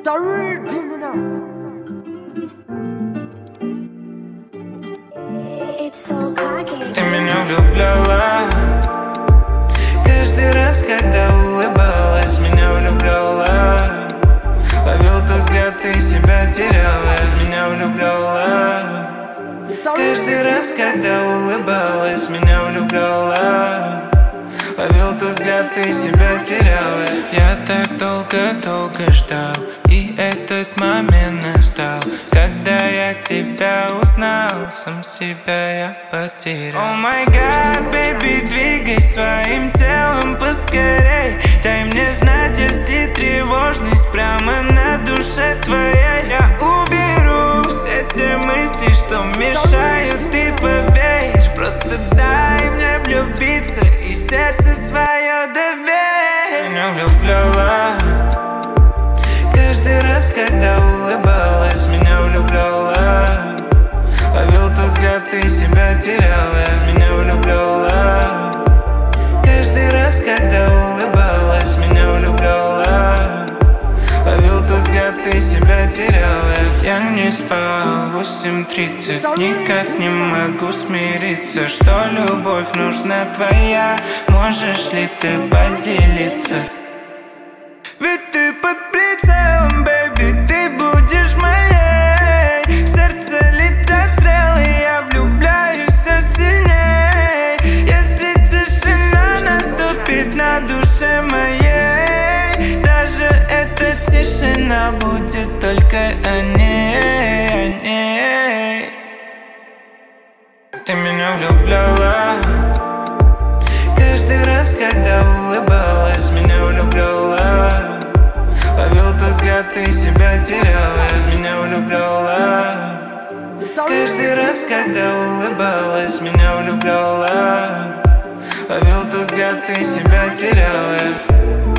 Ты меня влюбляла каждый раз, когда улыбалась, меня влюбляла. Ловил тот взгляд, ты себя теряла, меня влюбляла. Каждый раз, когда улыбалась, меня влюбляла. Ловил тот взгляд, ты себя теряла. Я так долго ждал, и этот момент настал, когда я тебя узнал, сам себя я потерял. Oh my God, baby, двигай своим телом поскорей. Дай мне знать, если тревожность прямо на душе твоей. Я уберу все те мысли, что мешают, ты поверишь. Просто дай мне влюбиться и сердце свое доверь. Меня влюбляла каждый раз, когда улыбалась, меня влюбляла. Ловил тот взгляд, ты себя теряла, меня влюбляла. Каждый раз, когда улыбалась, меня влюбляла. Ловил тот взгляд, ты себя теряла. Я не спал 8:30, никак не могу смириться, что любовь нужна твоя. Можешь ли ты поделиться? Ведь ты под прицелом, бэйби, ты будешь моей. В сердце летят стрелы, я влюбляюсь все сильней. Если тишина наступит на душе моей, даже эта тишина будет только о ней. Ты меня влюбляла каждый раз, когда улыбалась, меня влюбляла. Ловил тот взгляд, ты себя теряла, меня влюбляла. Каждый раз, когда улыбалась, меня влюбляла. Ловил тот взгляд, ты себя теряла.